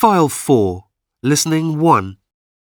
File 4, Listening 1.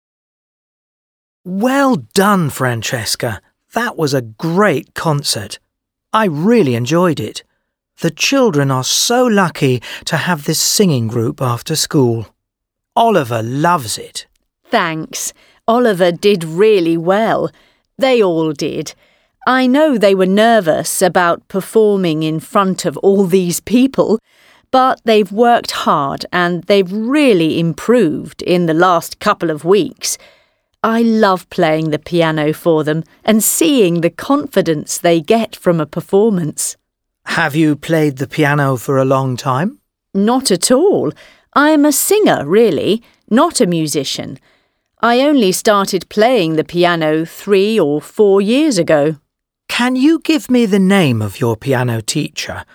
Well done, Francesca. That was a great concert. I really enjoyed it. The children are so lucky to have this singing group after school. Oliver loves it. Thanks. Oliver did really well. They all did. I know they were nervous about performing in front of all these people, but they've worked hard and they've really improved in the last couple of weeks. I love playing the piano for them and seeing the confidence they get from a performance. Have you played the piano for a long time? Not at all. I'm a singer, really, not a musician. I only started playing the piano 3 or 4 years ago. Can you give me the name of your piano teacher?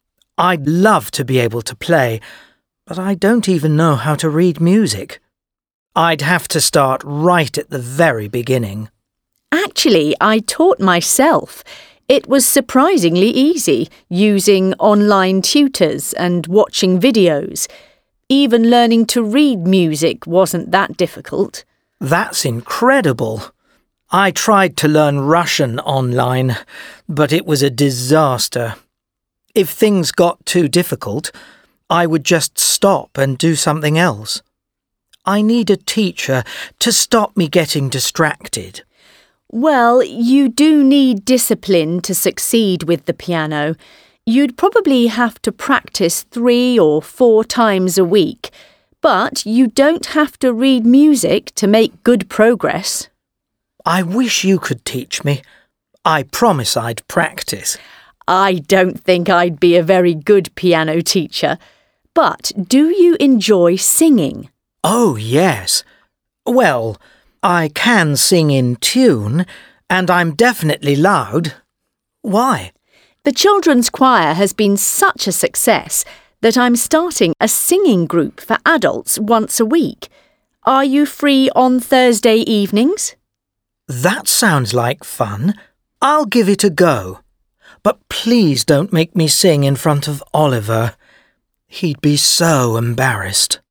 I'd love to be able to play, but I don't even know how to read music. I'd have to start right at the very beginning. Actually, I taught myself. It was surprisingly easy, using online tutors and watching videos. Even learning to read music wasn't that difficult. That's incredible. I tried to learn Russian online, but it was a disaster. If things got too difficult, I would just stop and do something else. I need a teacher to stop me getting distracted. Well, you do need discipline to succeed with the piano. You'd probably have to practice 3 or 4 times a week, but you don't have to read music to make good progress. I wish you could teach me. I promise I'd practice. I don't think I'd be a very good piano teacher. But do you enjoy singing? Oh, yes. Well, I can sing in tune, and I'm definitely loud. Why? The children's choir has been such a success that I'm starting a singing group for adults once a week. Are you free on Thursday evenings? That sounds like fun. I'll give it a go. But please don't make me sing in front of Oliver. He'd be so embarrassed.